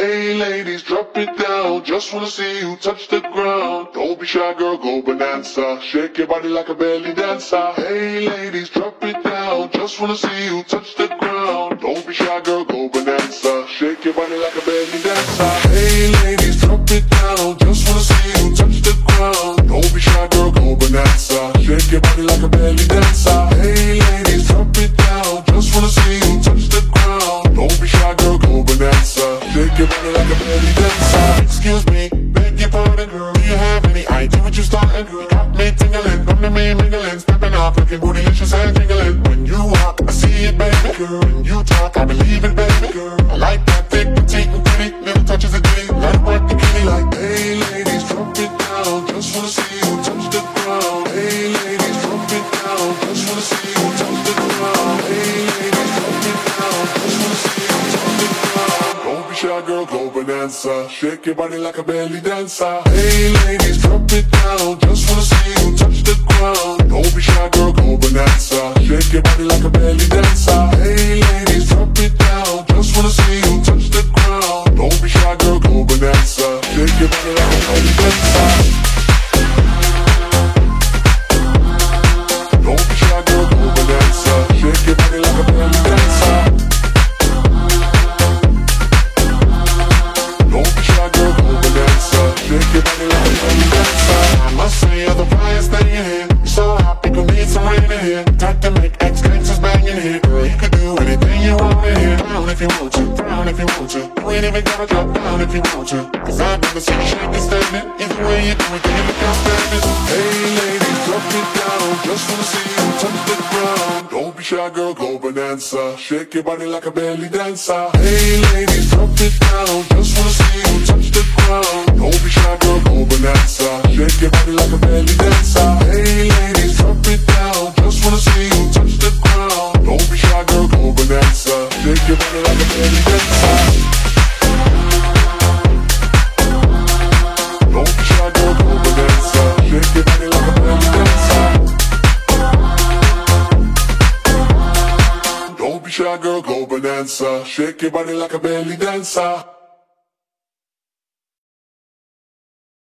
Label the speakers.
Speaker 1: Hey ladies, drop it down. Just wanna see you touch the ground. Don't be shy, girl, go bonanza. Shake your body like a belly dancer. Hey ladies, drop it down. Just wanna see you touch the ground. Don't be shy, girl, go bonanza. Shake your body like a belly dancer. Hey ladies, drop it down. Just wanna see you touch the ground. Don't be shy, girl, go bonanza. Shake your body like a belly dancer. Hey ladies, drop it down. Just wanna see you touch the ground. Don't be shy, girl, go bonanza. Shake your body like a belly dancer. Excuse me, beg your pardon, girl. Do you have any idea what you starting, girl? You got me tingling, come to me mingling, stepping off, looking bootylicious and jingling. When you walk, I see it, baby girl. When you talk, I believe it, baby girl. I like that thick, petite, and pretty, little touches of ditty. Let it work the kitty like, hey ladies, drop it down. Just wanna see you touch the ground. Hey ladies, drop it down. Just wanna see you touch the ground. Hey ladies, drop it down. Just wanna see you touch the ground. Don't be shy, girl, go bonanza. Shake your body like a belly dancer. Hey ladies, drop it down. Just wanna see you touch the ground. Don't be shy, girl, go bonanza. Shake your body like a belly dancer. Hey ladies, drop it down. Just wanna see you touch the ground. Don't be shy, girl, go bonanza. Shake your body like a belly dancer. Don't be shy, girl, go bonanza. Shake your body like a belly dancer. Don't be shy, girl, go bonanza. Shake your body like a belly dancer. I must say you're the brightest thing in here. You're so hot, people need some rain in here. Time to make ex-gangsters bang in here. Girl, you could do anything you want in here. Down if you want to, down if you want to. You ain't even gotta drop down if you want to. Cause I've never seen you shaking standing. Either way you do it, then you look outstanding. Hey ladies, drop it down. Just wanna see you touch the ground. Don't be shy, girl, go bonanza. Shake your body like a belly dancer. Hey ladies, drop it down. Just wanna see you touch the ground. Don't be shy, girl, go bonanza. Shake your body like a belly dancer. Hey ladies, drop it down. Just wanna see you touch the ground. Don't be shy, girl, go bonanza. Shake your body like a belly dancer. Don't be shy, girl, go bonanza. Shake your body like a belly dancer. Don't be shy, girl, go bonanza. Shake your body like a belly dancer.